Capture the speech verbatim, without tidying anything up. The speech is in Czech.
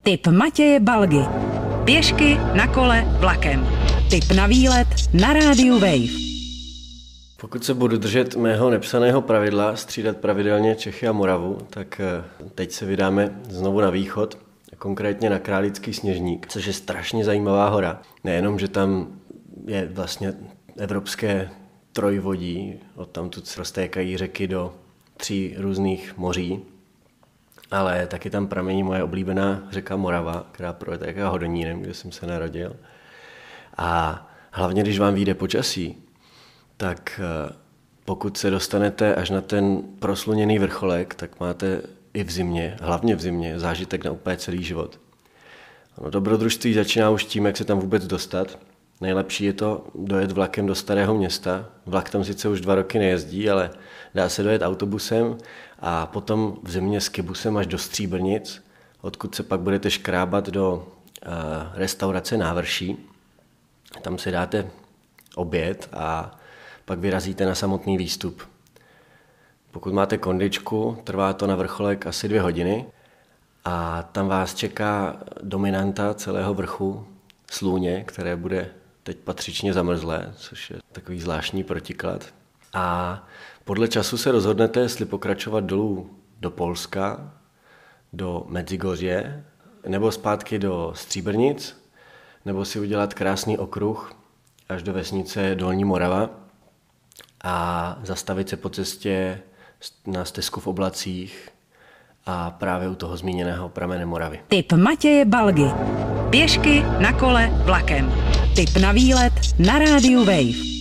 Tip Matěje Balgy. Pěšky, na kole, vlakem. Tip na výlet na rádiu Wave. Pokud se budu držet mého nepsaného pravidla střídat pravidelně Čechy a Moravu, tak teď se vydáme znovu na východ, konkrétně na Králický Sněžník, což je strašně zajímavá hora. Nejenom, že tam je vlastně evropské trojvodí, odtamtud se roztékají řeky do tří různých moří, ale taky tam pramení moje oblíbená řeka Morava, která protéká Hodonínem, kde jsem se narodil. A hlavně, když vám vyjde počasí, tak pokud se dostanete až na ten prosluněný vrcholek, tak máte i v zimě, hlavně v zimě, zážitek na úplně celý život. Ono, dobrodružství začíná už tím, jak se tam vůbec dostat. Nejlepší je to dojet vlakem do Starého Města. Vlak tam sice už dva roky nejezdí, ale dá se dojet autobusem a potom v zimě s kybusem až do Stříbrnic, odkud se pak budete škrábat do uh, restaurace Návrší. Tam si dáte oběd a pak vyrazíte na samotný výstup. Pokud máte kondičku, trvá to na vrcholek asi dvě hodiny a tam vás čeká dominanta celého vrchu Slůně, které bude teď patřičně zamrzlé, což je takový zvláštní protiklad. A podle času se rozhodnete, jestli pokračovat dolů do Polska, do Medzigořje, nebo zpátky do Stříbrnic, nebo si udělat krásný okruh až do vesnice Dolní Morava a zastavit se po cestě na stezku v Oblacích a právě u toho zmíněného pramene Moravy. Tip Matěje Balgy. Pěšky, na kole, vlakem. Tip na výlet na rádiu Wave.